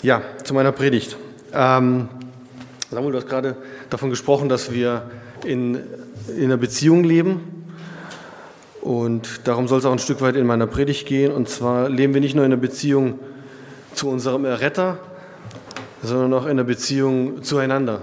Ja, zu meiner Predigt. Samuel, du hast gerade davon gesprochen, dass wir in einer Beziehung leben. Und darum soll es auch ein Stück weit in meiner Predigt gehen. Und zwar leben wir nicht nur in einer Beziehung zu unserem Erretter, sondern auch in einer Beziehung zueinander.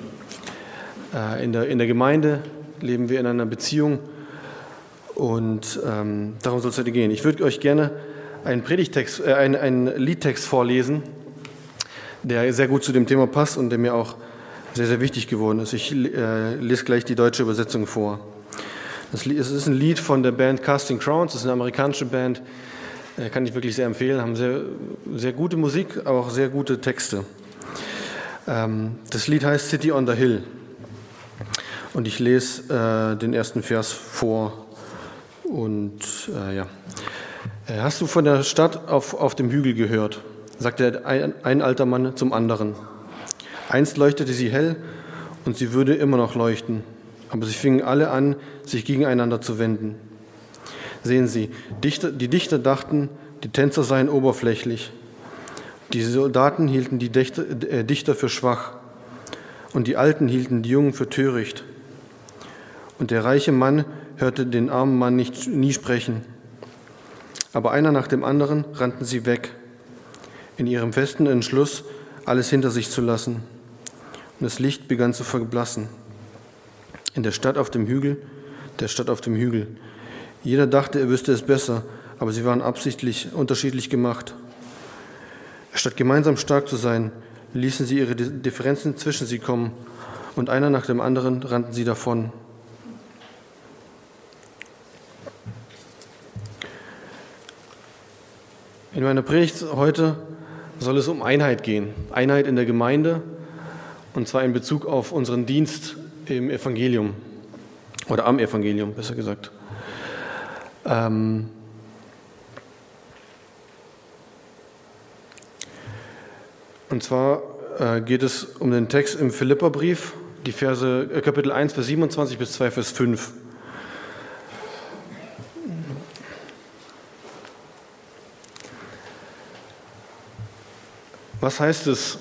In der Gemeinde leben wir in einer Beziehung. Und darum soll es heute gehen. Ich würde euch gerne einen Liedtext vorlesen, der sehr gut zu dem Thema passt und der mir auch sehr, sehr wichtig geworden ist. Ich lese gleich die deutsche Übersetzung vor. Es ist ein Lied von der Band Casting Crowns, das ist eine amerikanische Band, kann ich wirklich sehr empfehlen, haben sehr, sehr gute Musik, aber auch sehr gute Texte. Das Lied heißt City on the Hill und ich lese den ersten Vers vor und ja. Hast du von der Stadt auf dem Hügel gehört? Sagte ein alter Mann zum anderen. Einst leuchtete sie hell und sie würde immer noch leuchten, aber sie fingen alle an, sich gegeneinander zu wenden. Sehen Sie, die Dichter dachten, die Tänzer seien oberflächlich. Die Soldaten hielten die Dichter für schwach und die Alten hielten die Jungen für töricht. Und der reiche Mann hörte den armen Mann nie sprechen. Aber einer nach dem anderen rannten sie weg, in ihrem festen Entschluss, alles hinter sich zu lassen. Und das Licht begann zu verblassen. In der Stadt auf dem Hügel. Jeder dachte, er wüsste es besser, aber sie waren absichtlich unterschiedlich gemacht. Statt gemeinsam stark zu sein, ließen sie ihre Differenzen zwischen sie kommen und einer nach dem anderen rannten sie davon. In meiner Predigt heute soll es um Einheit gehen. Einheit in der Gemeinde, und zwar in Bezug auf unseren Dienst im Evangelium oder am Evangelium, besser gesagt. Und zwar geht es um den Text im Philipperbrief, die Verse Kapitel 1, Vers 27 bis 2, Vers 5. Was heißt es?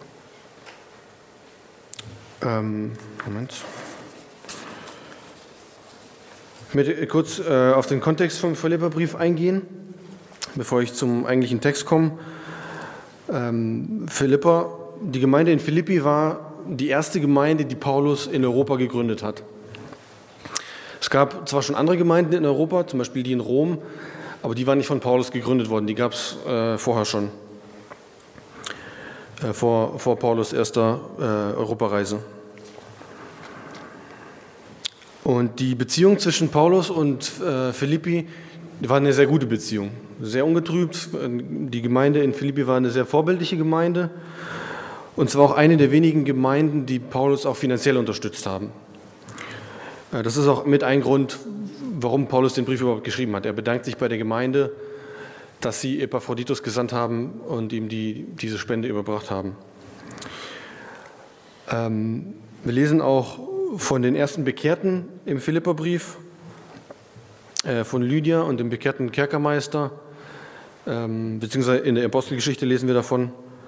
Moment. Ich möchte kurz auf den Kontext vom Philipperbrief eingehen, bevor ich zum eigentlichen Text komme. Die Gemeinde in Philippi war die erste Gemeinde, die Paulus in Europa gegründet hat. Es gab zwar schon andere Gemeinden in Europa, zum Beispiel die in Rom, aber die waren nicht von Paulus gegründet worden, die gab es vorher schon. Vor Paulus' erster Europareise. Und die Beziehung zwischen Paulus und Philippi war eine sehr gute Beziehung, sehr ungetrübt. Die Gemeinde in Philippi war eine sehr vorbildliche Gemeinde und zwar auch eine der wenigen Gemeinden, die Paulus auch finanziell unterstützt haben. Das ist auch mit ein Grund, warum Paulus den Brief überhaupt geschrieben hat. Er bedankt sich bei der Gemeinde, dass sie Epaphroditus gesandt haben und ihm diese Spende überbracht haben. Wir lesen auch von den ersten Bekehrten im Philipperbrief, von Lydia und dem bekehrten Kerkermeister, beziehungsweise in der Apostelgeschichte lesen wir davon.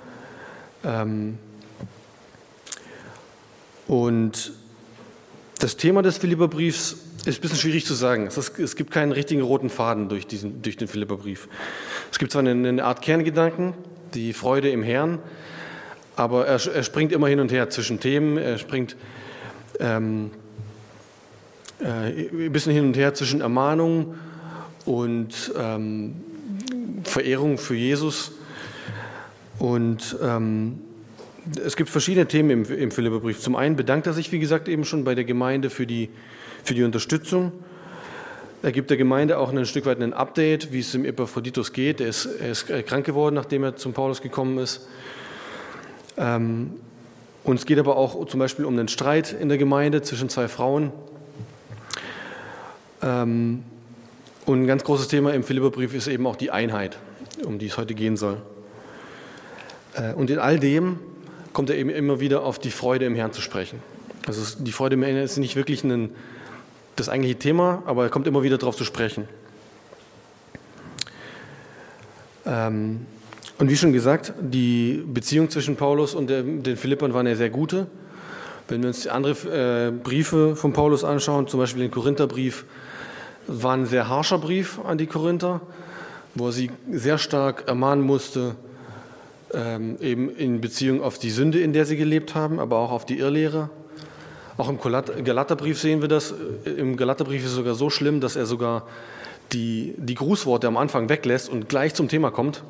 Und das Thema des Philipperbriefs ist ein bisschen schwierig zu sagen. Es gibt keinen richtigen roten Faden durch den Philipperbrief. Es gibt zwar eine Art Kerngedanken, die Freude im Herrn, aber er springt immer hin und her zwischen Themen. Er springt ein bisschen hin und her zwischen Ermahnung und Verehrung für Jesus. Und es gibt verschiedene Themen im Philipperbrief. Zum einen bedankt er sich, wie gesagt, eben schon bei der Gemeinde für die Unterstützung. Er gibt der Gemeinde auch ein Stück weit ein Update, wie es dem Epaphroditus geht. Er ist krank geworden, nachdem er zum Paulus gekommen ist. Und es geht aber auch zum Beispiel um einen Streit in der Gemeinde zwischen zwei Frauen. Und ein ganz großes Thema im Philipperbrief ist eben auch die Einheit, um die es heute gehen soll. Und in all dem kommt er eben immer wieder auf die Freude im Herrn zu sprechen. Also die Freude im Herrn ist nicht wirklich das eigentliche Thema, aber er kommt immer wieder darauf zu sprechen. Und wie schon gesagt, die Beziehung zwischen Paulus und den Philippern war eine sehr gute. Wenn wir uns die anderen Briefe von Paulus anschauen, zum Beispiel den Korintherbrief, war ein sehr harscher Brief an die Korinther, wo er sie sehr stark ermahnen musste, eben in Beziehung auf die Sünde, in der sie gelebt haben, aber auch auf die Irrlehre. Auch im Galaterbrief sehen wir das. Im Galaterbrief ist es sogar so schlimm, dass er sogar die Grußworte am Anfang weglässt und gleich zum Thema kommt.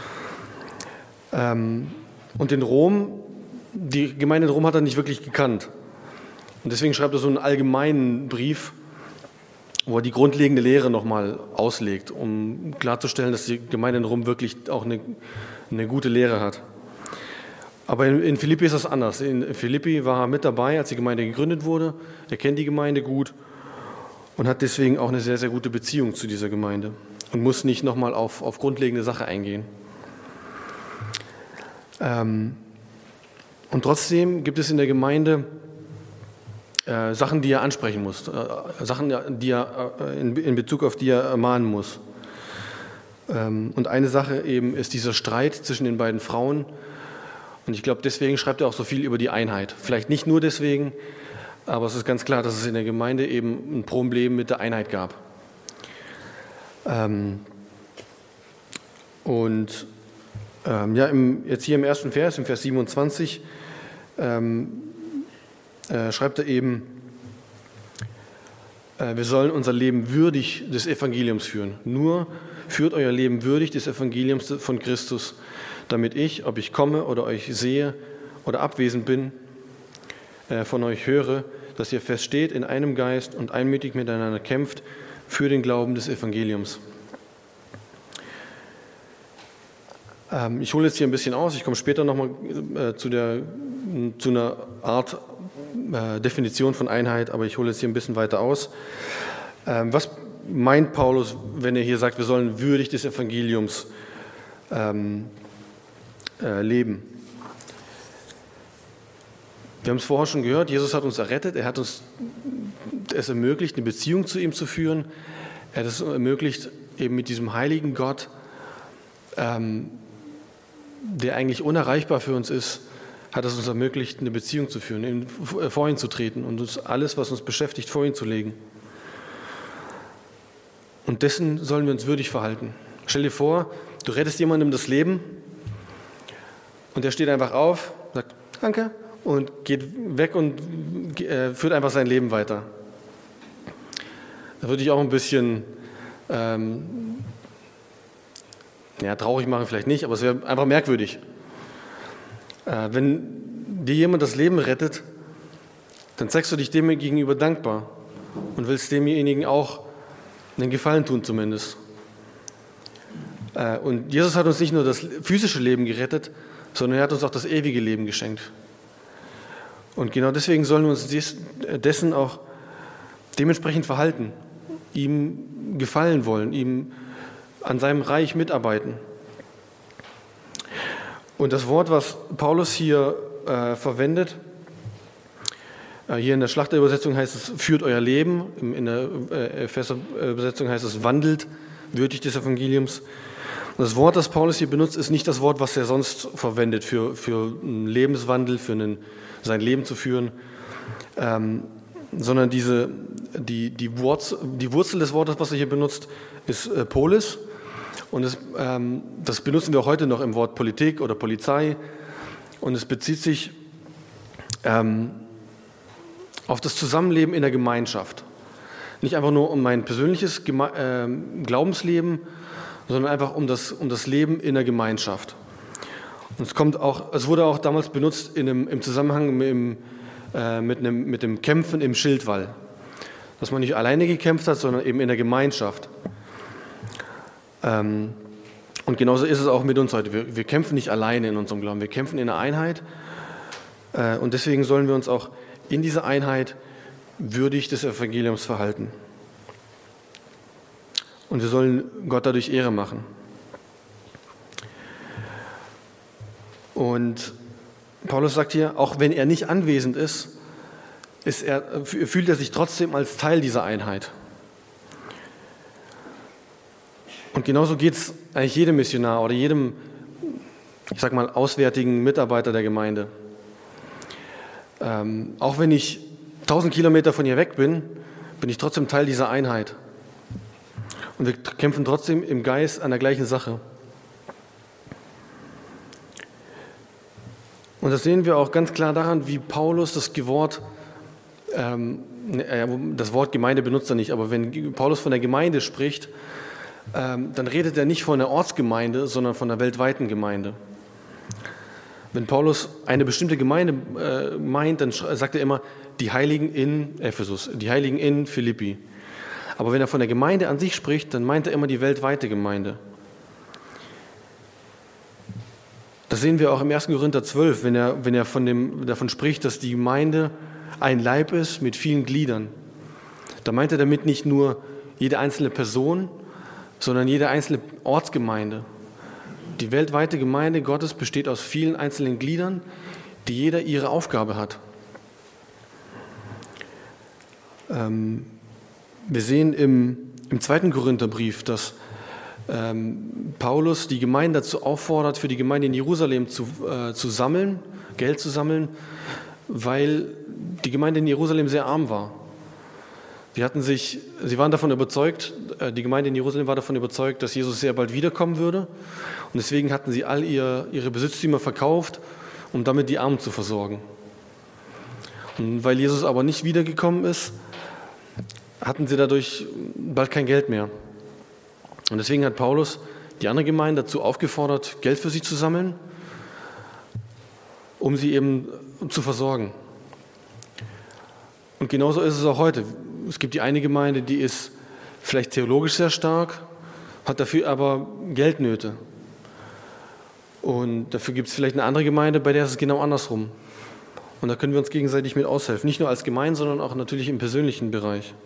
Und in Rom, die Gemeinde in Rom hat er nicht wirklich gekannt. Und deswegen schreibt er so einen allgemeinen Brief, wo er die grundlegende Lehre nochmal auslegt, um klarzustellen, dass die Gemeinde in Rom wirklich auch eine gute Lehre hat. Aber in Philippi ist das anders. In Philippi war er mit dabei, als die Gemeinde gegründet wurde. Er kennt die Gemeinde gut und hat deswegen auch eine sehr, sehr gute Beziehung zu dieser Gemeinde und muss nicht nochmal auf grundlegende Sache eingehen. Und trotzdem gibt es in der Gemeinde Sachen, die er ansprechen muss, Sachen, die er in Bezug auf die er ermahnen muss. Und eine Sache eben ist dieser Streit zwischen den beiden Frauen. Und ich glaube, deswegen schreibt er auch so viel über die Einheit. Vielleicht nicht nur deswegen, aber es ist ganz klar, dass es in der Gemeinde eben ein Problem mit der Einheit gab. Jetzt hier im ersten Vers, im Vers 27, schreibt er eben, wir sollen unser Leben würdig des Evangeliums führen. Nur führt euer Leben würdig des Evangeliums von Christus, damit ich, ob ich komme oder euch sehe oder abwesend bin, von euch höre, dass ihr feststeht in einem Geist und einmütig miteinander kämpft für den Glauben des Evangeliums. Ich hole jetzt hier ein bisschen aus, ich komme später nochmal zu einer Art Definition von Einheit, aber ich hole jetzt hier ein bisschen weiter aus. Was meint Paulus, wenn er hier sagt, wir sollen würdig des Evangeliums leben? Wir haben es vorher schon gehört, Jesus hat uns errettet, er hat uns es ermöglicht, eine Beziehung zu ihm zu führen. Er hat es ermöglicht, eben mit diesem heiligen Gott, der eigentlich unerreichbar für uns ist, hat es uns ermöglicht, eine Beziehung zu führen, vor ihn zu treten und uns alles, was uns beschäftigt, vor ihn zu legen. Und dessen sollen wir uns würdig verhalten. Stell dir vor, du rettest jemandem das Leben und der steht einfach auf, sagt Danke und geht weg und führt einfach sein Leben weiter. Da würde ich auch ein bisschen traurig machen vielleicht nicht, aber es wäre einfach merkwürdig. Wenn dir jemand das Leben rettet, dann zeigst du dich dem gegenüber dankbar und willst demjenigen auch einen Gefallen tun zumindest. Und Jesus hat uns nicht nur das physische Leben gerettet, sondern er hat uns auch das ewige Leben geschenkt. Und genau deswegen sollen wir uns dessen auch dementsprechend verhalten, ihm gefallen wollen, ihm an seinem Reich mitarbeiten. Und das Wort, was Paulus hier verwendet, hier in der Schlachterübersetzung heißt es, führt euer Leben, in der Epheser-Übersetzung heißt es, wandelt würdig des Evangeliums. Und das Wort, das Paulus hier benutzt, ist nicht das Wort, was er sonst verwendet für einen Lebenswandel, sein Leben zu führen, sondern die Wurzel des Wortes, was er hier benutzt, ist Polis. Und das benutzen wir auch heute noch im Wort Politik oder Polizei. Und es bezieht sich auf das Zusammenleben in der Gemeinschaft. Nicht einfach nur um mein persönliches Glaubensleben, sondern einfach um das Leben in der Gemeinschaft. Und es wurde auch damals benutzt im Zusammenhang mit dem Kämpfen im Schildwall. Dass man nicht alleine gekämpft hat, sondern eben in der Gemeinschaft. Und genauso ist es auch mit uns heute. Wir kämpfen nicht alleine in unserem Glauben, wir kämpfen in der Einheit. Und deswegen sollen wir uns auch in dieser Einheit würdig des Evangeliums verhalten. Und wir sollen Gott dadurch Ehre machen. Und Paulus sagt hier, auch wenn er nicht anwesend ist, fühlt er sich trotzdem als Teil dieser Einheit. Und genauso geht es eigentlich jedem Missionar oder jedem ich sag mal, auswärtigen Mitarbeiter der Gemeinde. Auch wenn ich 1000 Kilometer von hier weg bin, bin ich trotzdem Teil dieser Einheit. Und wir kämpfen trotzdem im Geist an der gleichen Sache. Und das sehen wir auch ganz klar daran, wie Paulus das Wort Gemeinde benutzt er nicht, aber wenn Paulus von der Gemeinde spricht, dann redet er nicht von der Ortsgemeinde, sondern von der weltweiten Gemeinde. Wenn Paulus eine bestimmte Gemeinde meint, dann sagt er immer, die Heiligen in Ephesus, die Heiligen in Philippi. Aber wenn er von der Gemeinde an sich spricht, dann meint er immer die weltweite Gemeinde. Das sehen wir auch im 1. Korinther 12, wenn er davon spricht, dass die Gemeinde ein Leib ist mit vielen Gliedern. Da meint er damit nicht nur jede einzelne Person, sondern jede einzelne Ortsgemeinde. Die weltweite Gemeinde Gottes besteht aus vielen einzelnen Gliedern, die jeder ihre Aufgabe hat. Wir sehen im 2. Korintherbrief, dass Paulus die Gemeinde dazu auffordert, für die Gemeinde in Jerusalem zu sammeln, Geld zu sammeln, weil die Gemeinde in Jerusalem sehr arm war. Sie waren davon überzeugt, die Gemeinde in Jerusalem war davon überzeugt, dass Jesus sehr bald wiederkommen würde. Und deswegen hatten sie all ihre Besitztümer verkauft, um damit die Armen zu versorgen. Und weil Jesus aber nicht wiedergekommen ist, hatten sie dadurch bald kein Geld mehr. Und deswegen hat Paulus die andere Gemeinde dazu aufgefordert, Geld für sie zu sammeln, um sie eben zu versorgen. Und genauso ist es auch heute. Es gibt die eine Gemeinde, die ist vielleicht theologisch sehr stark, hat dafür aber Geldnöte. Und dafür gibt es vielleicht eine andere Gemeinde, bei der ist es genau andersrum. Und da können wir uns gegenseitig mit aushelfen. Nicht nur als Gemeinde, sondern auch natürlich im persönlichen Bereich.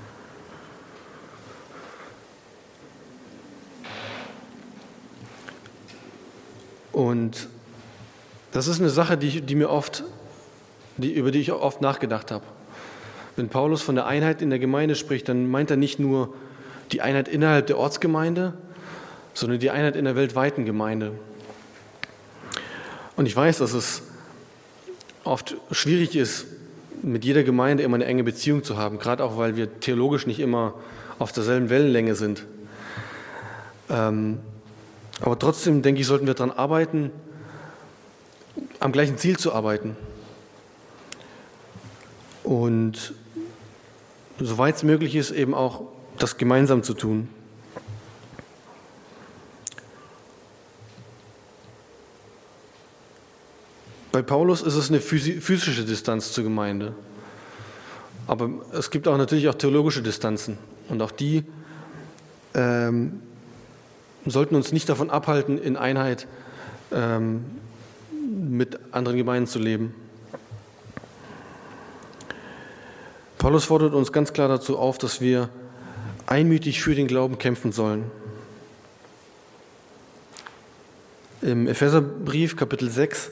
Und das ist eine Sache, über die ich oft nachgedacht habe. Wenn Paulus von der Einheit in der Gemeinde spricht, dann meint er nicht nur die Einheit innerhalb der Ortsgemeinde, sondern die Einheit in der weltweiten Gemeinde. Und ich weiß, dass es oft schwierig ist, mit jeder Gemeinde immer eine enge Beziehung zu haben, gerade auch, weil wir theologisch nicht immer auf derselben Wellenlänge sind. Aber trotzdem, denke ich, sollten wir daran arbeiten, am gleichen Ziel zu arbeiten. Und soweit es möglich ist, eben auch das gemeinsam zu tun. Bei Paulus ist es eine physische Distanz zur Gemeinde. Aber es gibt auch natürlich auch theologische Distanzen. Und auch die sollten uns nicht davon abhalten, in Einheit mit anderen Gemeinden zu leben. Paulus fordert uns ganz klar dazu auf, dass wir einmütig für den Glauben kämpfen sollen. Im Epheserbrief, Kapitel 6,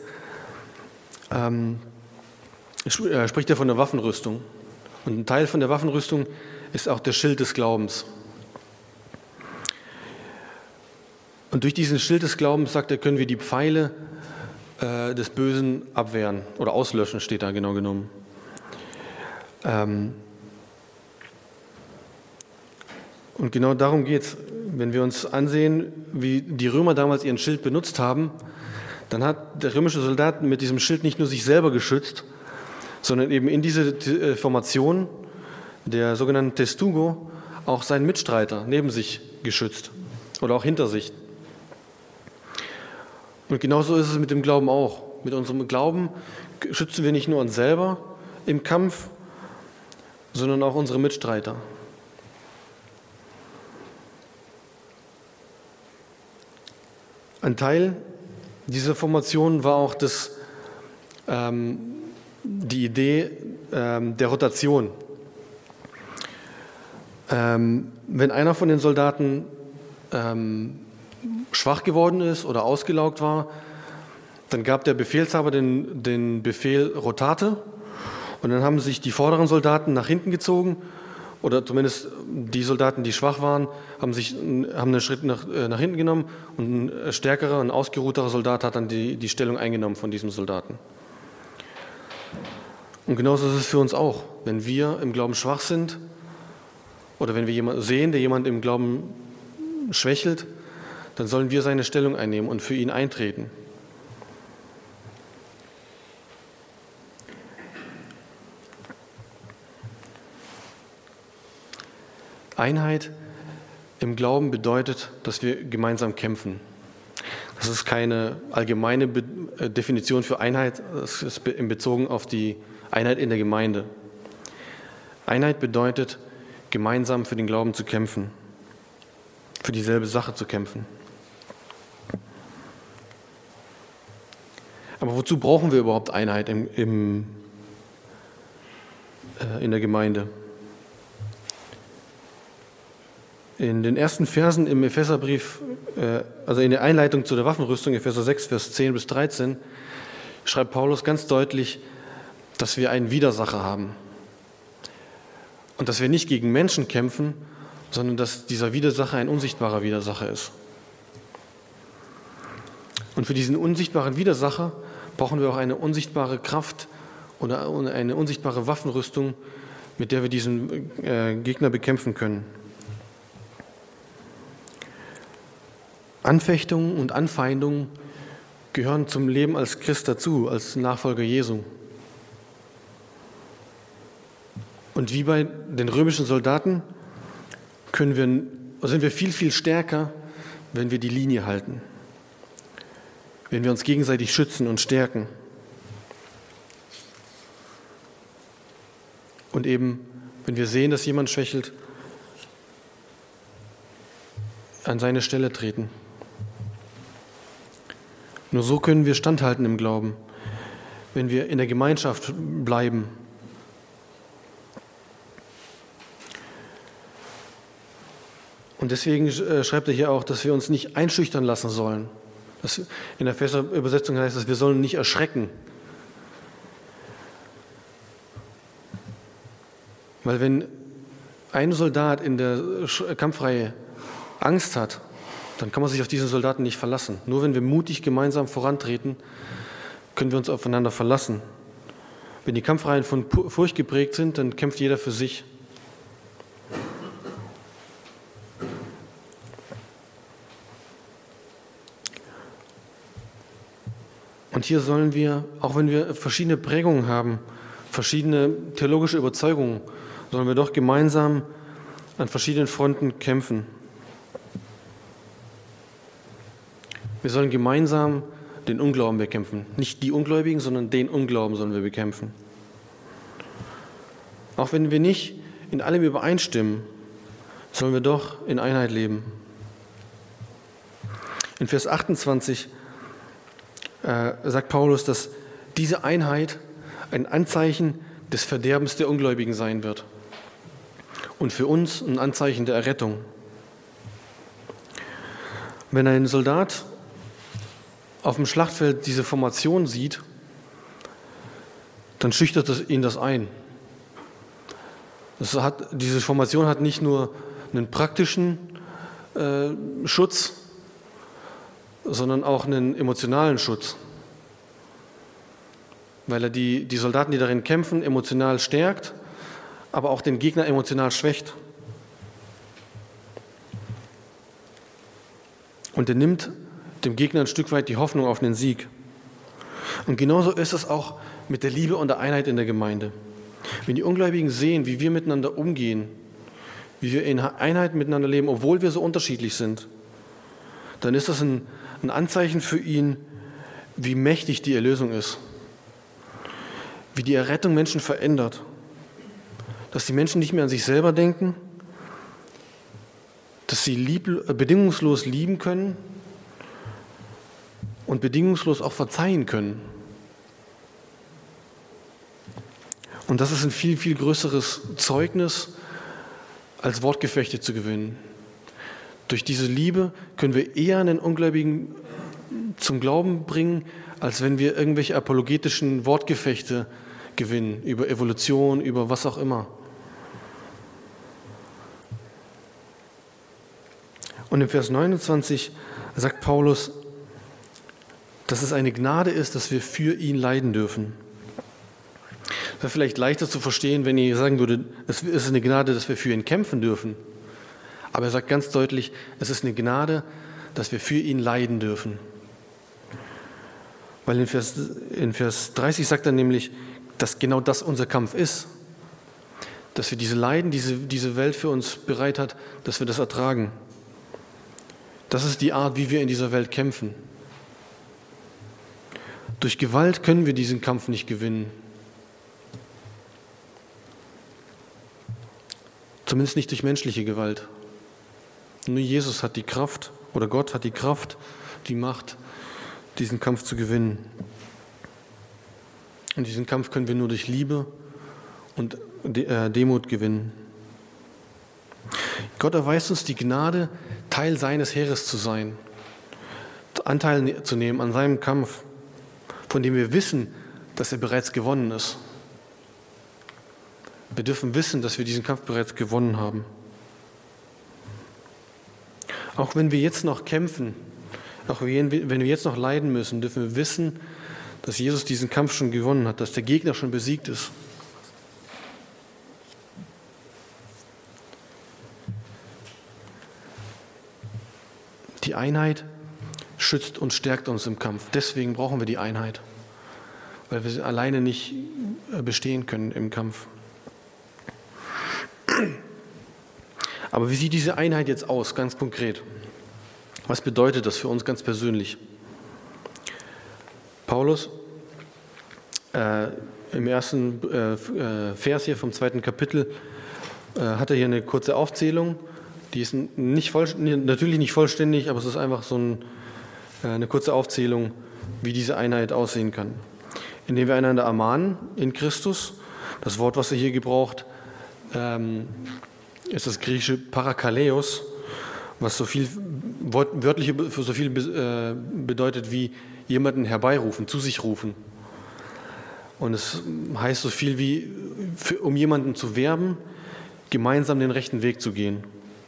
spricht er von der Waffenrüstung. Und ein Teil von der Waffenrüstung ist auch der Schild des Glaubens. Und durch diesen Schild des Glaubens, sagt er, können wir die Pfeile des Bösen abwehren oder auslöschen, steht da genau genommen. Und genau darum geht es. Wenn wir uns ansehen, wie die Römer damals ihren Schild benutzt haben, dann hat der römische Soldat mit diesem Schild nicht nur sich selber geschützt, sondern eben in diese Formation, der sogenannten Testugo, auch seinen Mitstreiter neben sich geschützt oder auch hinter sich. Und genauso ist es mit dem Glauben auch. Mit unserem Glauben schützen wir nicht nur uns selber im Kampf, sondern auch unsere Mitstreiter. Ein Teil dieser Formation war auch die Idee der Rotation. Wenn einer von den Soldaten schwach geworden ist oder ausgelaugt war, dann gab der Befehlshaber den Befehl Rotate und dann haben sich die vorderen Soldaten nach hinten gezogen oder zumindest die Soldaten, die schwach waren, haben einen Schritt nach hinten genommen und ein stärkerer, ein ausgeruhterter Soldat hat dann die Stellung eingenommen von diesem Soldaten. Und genauso ist es für uns auch. Wenn wir im Glauben schwach sind oder wenn wir jemanden sehen, der jemand im Glauben schwächelt, dann sollen wir seine Stellung einnehmen und für ihn eintreten. Einheit im Glauben bedeutet, dass wir gemeinsam kämpfen. Das ist keine allgemeine Definition für Einheit, das ist bezogen auf die Einheit in der Gemeinde. Einheit bedeutet, gemeinsam für den Glauben zu kämpfen, für dieselbe Sache zu kämpfen. Aber wozu brauchen wir überhaupt Einheit in der Gemeinde? In den ersten Versen im Epheserbrief, also in der Einleitung zu der Waffenrüstung, Epheser 6, Vers 10 bis 13, schreibt Paulus ganz deutlich, dass wir einen Widersacher haben. Und dass wir nicht gegen Menschen kämpfen, sondern dass dieser Widersacher ein unsichtbarer Widersacher ist. Und für diesen unsichtbaren Widersacher brauchen wir auch eine unsichtbare Kraft oder eine unsichtbare Waffenrüstung, mit der wir diesen Gegner bekämpfen können. Anfechtungen und Anfeindungen gehören zum Leben als Christ dazu, als Nachfolger Jesu. Und wie bei den römischen Soldaten sind wir viel, viel stärker, wenn wir die Linie halten, wenn wir uns gegenseitig schützen und stärken. Und eben, wenn wir sehen, dass jemand schwächelt, an seine Stelle treten. Nur so können wir standhalten im Glauben, wenn wir in der Gemeinschaft bleiben. Und deswegen schreibt er hier auch, dass wir uns nicht einschüchtern lassen sollen. In der Epheser-Übersetzung heißt es, wir sollen nicht erschrecken. Weil wenn ein Soldat in der Kampfreihe Angst hat, dann kann man sich auf diesen Soldaten nicht verlassen. Nur wenn wir mutig gemeinsam vorantreten, können wir uns aufeinander verlassen. Wenn die Kampfreihen von Furcht geprägt sind, dann kämpft jeder für sich. Und hier sollen wir, auch wenn wir verschiedene Prägungen haben, verschiedene theologische Überzeugungen, sollen wir doch gemeinsam an verschiedenen Fronten kämpfen. Wir sollen gemeinsam den Unglauben bekämpfen. Nicht die Ungläubigen, sondern den Unglauben sollen wir bekämpfen. Auch wenn wir nicht in allem übereinstimmen, sollen wir doch in Einheit leben. In Vers 28 sagt Paulus, dass diese Einheit ein Anzeichen des Verderbens der Ungläubigen sein wird und für uns ein Anzeichen der Errettung. Wenn ein Soldat auf dem Schlachtfeld diese Formation sieht, dann schüchtert ihn das ein. Diese Formation hat nicht nur einen praktischen Schutz, sondern auch einen emotionalen Schutz, weil er die Soldaten, die darin kämpfen, emotional stärkt, aber auch den Gegner emotional schwächt. Und er nimmt dem Gegner ein Stück weit die Hoffnung auf den Sieg. Und genauso ist es auch mit der Liebe und der Einheit in der Gemeinde. Wenn die Ungläubigen sehen, wie wir miteinander umgehen, wie wir in Einheit miteinander leben, obwohl wir so unterschiedlich sind, dann ist das ein Anzeichen für ihn, wie mächtig die Erlösung ist, wie die Errettung Menschen verändert, dass die Menschen nicht mehr an sich selber denken, dass sie bedingungslos lieben können und bedingungslos auch verzeihen können. Und das ist ein viel, viel größeres Zeugnis, als Wortgefechte zu gewinnen. Durch diese Liebe können wir eher einen Ungläubigen zum Glauben bringen, als wenn wir irgendwelche apologetischen Wortgefechte gewinnen, über Evolution, über was auch immer. Und im Vers 29 sagt Paulus, dass es eine Gnade ist, dass wir für ihn leiden dürfen. Das wäre vielleicht leichter zu verstehen, wenn ihr sagen würde, es ist eine Gnade, dass wir für ihn kämpfen dürfen. Aber er sagt ganz deutlich, es ist eine Gnade, dass wir für ihn leiden dürfen. Weil in Vers 30 sagt er nämlich, dass genau das unser Kampf ist. Dass wir diese Leiden, diese Welt für uns bereit hat, dass wir das ertragen. Das ist die Art, wie wir in dieser Welt kämpfen. Durch Gewalt können wir diesen Kampf nicht gewinnen. Zumindest nicht durch menschliche Gewalt. Nur Jesus hat die Kraft, oder Gott hat die Kraft, die Macht, diesen Kampf zu gewinnen. Und diesen Kampf können wir nur durch Liebe und Demut gewinnen. Gott erweist uns die Gnade, Teil seines Heeres zu sein, Anteil zu nehmen an seinem Kampf, von dem wir wissen, dass er bereits gewonnen ist. Wir dürfen wissen, dass wir diesen Kampf bereits gewonnen haben. Auch wenn wir jetzt noch kämpfen, auch wenn wir jetzt noch leiden müssen, dürfen wir wissen, dass Jesus diesen Kampf schon gewonnen hat, dass der Gegner schon besiegt ist. Die Einheit schützt und stärkt uns im Kampf. Deswegen brauchen wir die Einheit, weil wir alleine nicht bestehen können im Kampf. Aber wie sieht diese Einheit jetzt aus, ganz konkret? Was bedeutet das für uns ganz persönlich? Paulus, im ersten Vers hier vom 2. Kapitel, hat er hier eine kurze Aufzählung. Die ist natürlich nicht vollständig, aber es ist einfach so eine kurze Aufzählung, wie diese Einheit aussehen kann. Indem wir einander ermahnen in Christus. Das Wort, was er hier gebraucht, ist das griechische Parakaleos, was so viel wörtlich für so viel bedeutet wie jemanden herbeirufen, zu sich rufen. Und es heißt so viel wie, um jemanden zu werben, gemeinsam den rechten Weg zu gehen.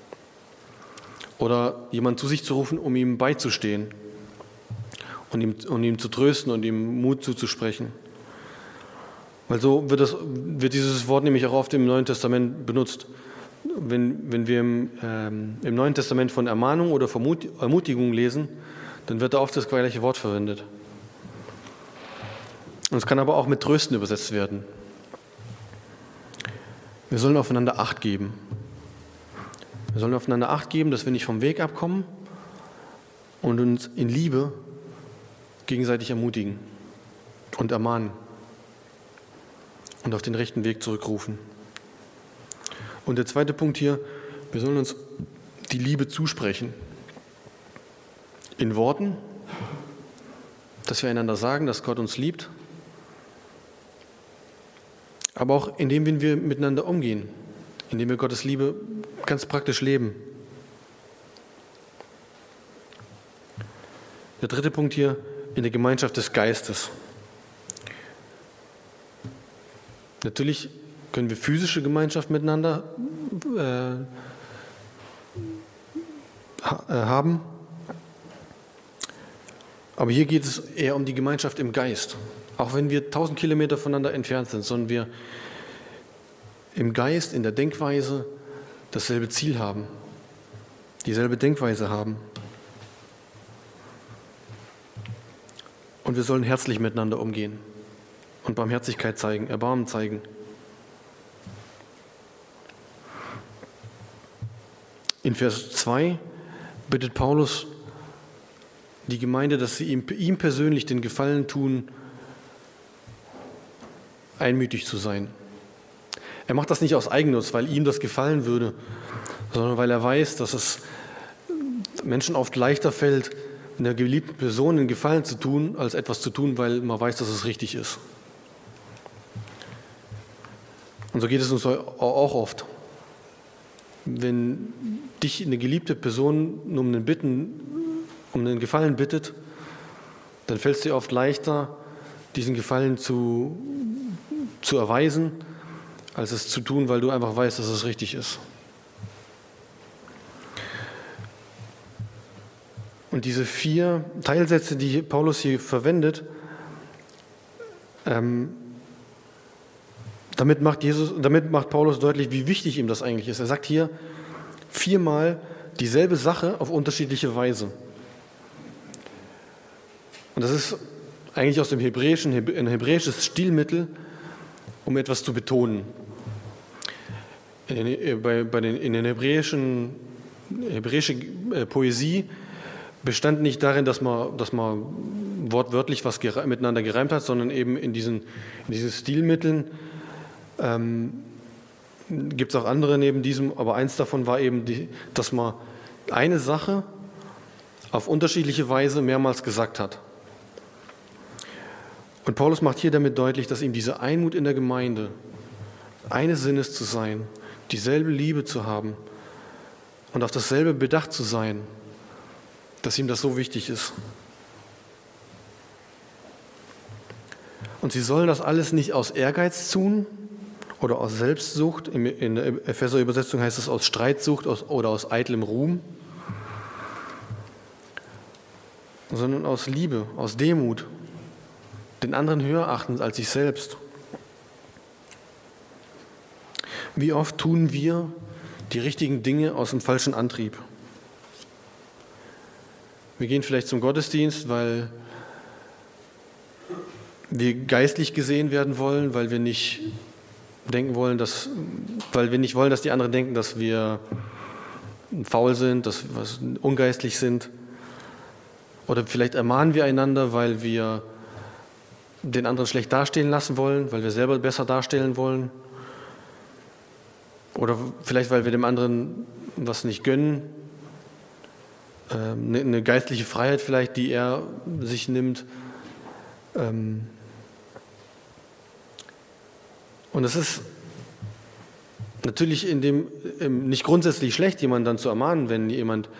Oder jemanden zu sich zu rufen, um ihm beizustehen und ihm zu trösten und ihm Mut zuzusprechen. Weil so wird dieses Wort nämlich auch oft im Neuen Testament benutzt. Wenn wir im Neuen Testament von Ermahnung oder Ermutigung lesen, dann wird da oft das gleiche Wort verwendet. Und es kann aber auch mit Trösten übersetzt werden. Wir sollen aufeinander Acht geben. Wir sollen aufeinander Acht geben, dass wir nicht vom Weg abkommen und uns in Liebe gegenseitig ermutigen und ermahnen und auf den rechten Weg zurückrufen. Und der zweite Punkt hier, wir sollen uns die Liebe zusprechen. In Worten, dass wir einander sagen, dass Gott uns liebt, aber auch indem wir miteinander umgehen, indem wir Gottes Liebe ganz praktisch leben. Der dritte Punkt hier, in der Gemeinschaft des Geistes. Natürlich können wir physische Gemeinschaft miteinander haben, aber hier geht es eher um die Gemeinschaft im Geist. Auch wenn wir 1000 Kilometer voneinander entfernt sind, sondern wir im Geist, in der Denkweise dasselbe Ziel haben, dieselbe Denkweise haben. Und wir sollen herzlich miteinander umgehen und Barmherzigkeit zeigen, Erbarmen zeigen. In Vers 2 bittet Paulus die Gemeinde, dass sie ihm persönlich den Gefallen tun, einmütig zu sein. Er macht das nicht aus Eigennutz, weil ihm das gefallen würde, sondern weil er weiß, dass es Menschen oft leichter fällt, einer geliebten Person einen Gefallen zu tun, als etwas zu tun, weil man weiß, dass es richtig ist. Und so geht es uns auch oft. Wenn dich eine geliebte Person um einen Gefallen bittet, dann fällt es dir oft leichter, diesen Gefallen zu erweisen, als es zu tun, weil du einfach weißt, dass es richtig ist. Und diese 4 Teilsätze, die Paulus hier verwendet, damit macht Paulus deutlich, wie wichtig ihm das eigentlich ist. Er sagt hier 4-mal dieselbe Sache auf unterschiedliche Weise. Und das ist eigentlich aus dem Hebräischen ein hebräisches Stilmittel, um etwas zu betonen. In der hebräischen Poesie bestand nicht darin, dass man wortwörtlich was miteinander gereimt hat, sondern eben in diesen Stilmitteln gibt es auch andere neben diesem, aber eins davon war eben, dass man eine Sache auf unterschiedliche Weise mehrmals gesagt hat. Und Paulus macht hier damit deutlich, dass ihm diese Einmut in der Gemeinde, eines Sinnes zu sein, dieselbe Liebe zu haben und auf dasselbe bedacht zu sein, dass ihm das so wichtig ist. Und sie sollen das alles nicht aus Ehrgeiz tun oder aus Selbstsucht, in der Epheser-Übersetzung heißt es aus Streitsucht oder aus eitlem Ruhm, sondern aus Liebe, aus Demut, den anderen höher achten als sich selbst. Wie oft tun wir die richtigen Dinge aus dem falschen Antrieb? Wir gehen vielleicht zum Gottesdienst, weil wir geistlich gesehen werden wollen, weil wir nicht wollen, dass die anderen denken, dass wir faul sind, dass wir ungeistlich sind. Oder vielleicht ermahnen wir einander, weil wir den anderen schlecht dastehen lassen wollen, weil wir selber besser darstellen wollen. Oder vielleicht, weil wir dem anderen was nicht gönnen. Eine geistliche Freiheit vielleicht, die er sich nimmt. Und es ist natürlich nicht grundsätzlich schlecht, jemanden dann zu ermahnen, wenn jemand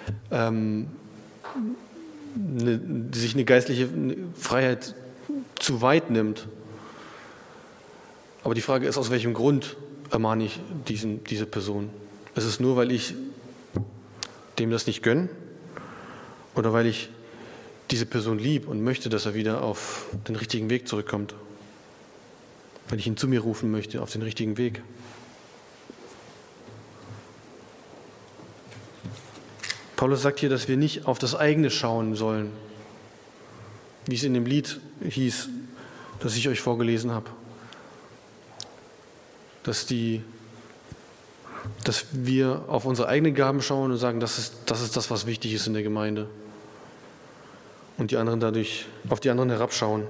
sich eine geistliche Freiheit zu weit nimmt. Aber die Frage ist, aus welchem Grund ermahne ich diese Person? Ist es nur, weil ich dem das nicht gönne? Oder weil ich diese Person lieb und möchte, dass er wieder auf den richtigen Weg zurückkommt? Weil ich ihn zu mir rufen möchte, auf den richtigen Weg? Paulus sagt hier, dass wir nicht auf das eigene schauen sollen, wie es in dem Lied hieß, das ich euch vorgelesen habe. Dass wir auf unsere eigenen Gaben schauen und sagen, das ist das, was wichtig ist in der Gemeinde. Und die anderen auf die anderen herabschauen.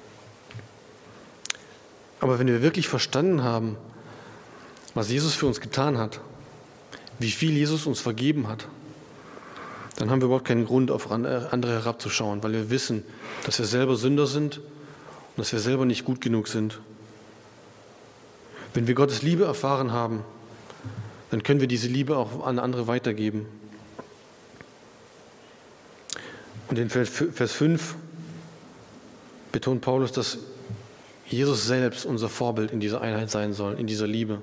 Aber wenn wir wirklich verstanden haben, was Jesus für uns getan hat, wie viel Jesus uns vergeben hat, dann haben wir überhaupt keinen Grund, auf andere herabzuschauen, weil wir wissen, dass wir selber Sünder sind und dass wir selber nicht gut genug sind. Wenn wir Gottes Liebe erfahren haben, dann können wir diese Liebe auch an andere weitergeben. Und in Vers 5 betont Paulus, dass Jesus selbst unser Vorbild in dieser Einheit sein soll, in dieser Liebe.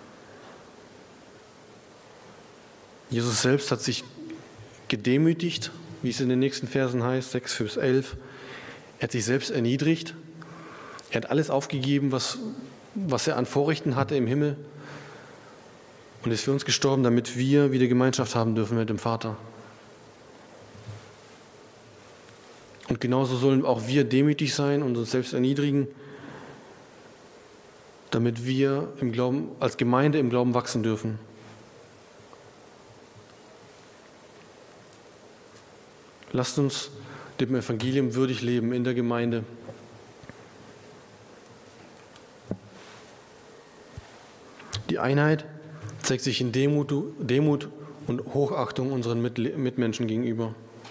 Jesus selbst hat sich gedemütigt, wie es in den nächsten Versen heißt, 6 bis 11. Er hat sich selbst erniedrigt. Er hat alles aufgegeben, was er an Vorrechten hatte im Himmel und ist für uns gestorben, damit wir wieder Gemeinschaft haben dürfen mit dem Vater. Und genauso sollen auch wir demütig sein und uns selbst erniedrigen, damit wir im Glauben, als Gemeinde im Glauben wachsen dürfen. Lasst uns dem Evangelium würdig leben in der Gemeinde. Die Einheit zeigt sich in Demut und Hochachtung unseren Mitmenschen gegenüber.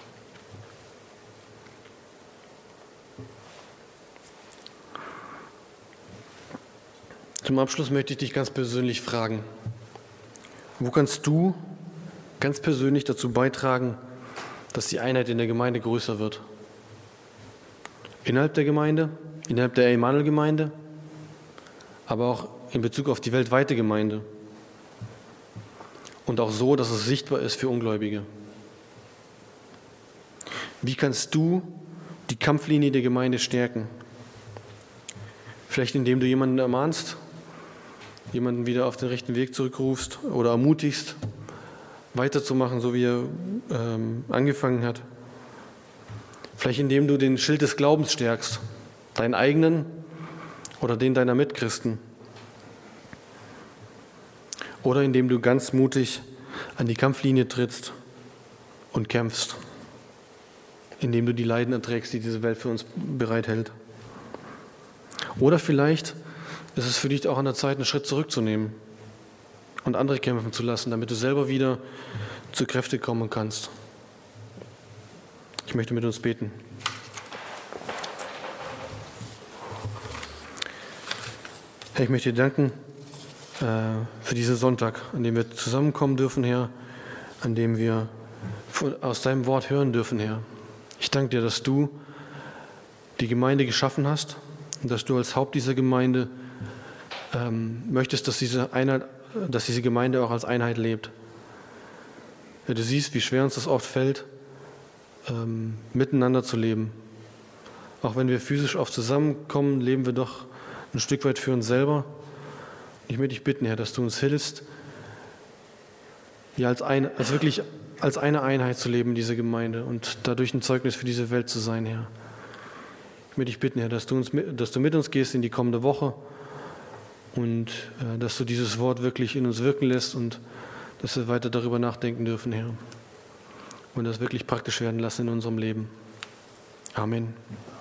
Zum Abschluss möchte ich dich ganz persönlich fragen: Wo kannst du ganz persönlich dazu beitragen, dass die Einheit in der Gemeinde größer wird? Innerhalb der Gemeinde, innerhalb der Emanuel-Gemeinde, aber auch in Bezug auf die weltweite Gemeinde. Und auch so, dass es sichtbar ist für Ungläubige. Wie kannst du die Kampflinie der Gemeinde stärken? Vielleicht indem du jemanden ermahnst, jemanden wieder auf den rechten Weg zurückrufst oder ermutigst, weiterzumachen, so wie er angefangen hat. Vielleicht indem du den Schild des Glaubens stärkst, deinen eigenen oder den deiner Mitchristen. Oder indem du ganz mutig an die Kampflinie trittst und kämpfst, indem du die Leiden erträgst, die diese Welt für uns bereithält. Oder vielleicht ist es für dich auch an der Zeit, einen Schritt zurückzunehmen und andere kämpfen zu lassen, damit du selber wieder zu Kräfte kommen kannst. Ich möchte mit uns beten. Herr, ich möchte dir danken für diesen Sonntag, an dem wir zusammenkommen dürfen, Herr, an dem wir aus deinem Wort hören dürfen, Herr. Ich danke dir, dass du die Gemeinde geschaffen hast und dass du als Haupt dieser Gemeinde möchtest, dass diese Gemeinde auch als Einheit lebt. Ja, du siehst, wie schwer uns das oft fällt, miteinander zu leben. Auch wenn wir physisch oft zusammenkommen, leben wir doch ein Stück weit für uns selber. Ich möchte dich bitten, Herr, dass du uns hilfst, ja, wirklich als eine Einheit zu leben, diese Gemeinde, und dadurch ein Zeugnis für diese Welt zu sein, Herr. Ich möchte dich bitten, Herr, dass du mit uns gehst in die kommende Woche und dass du dieses Wort wirklich in uns wirken lässt und dass wir weiter darüber nachdenken dürfen, Herr. Und das wirklich praktisch werden lassen in unserem Leben. Amen.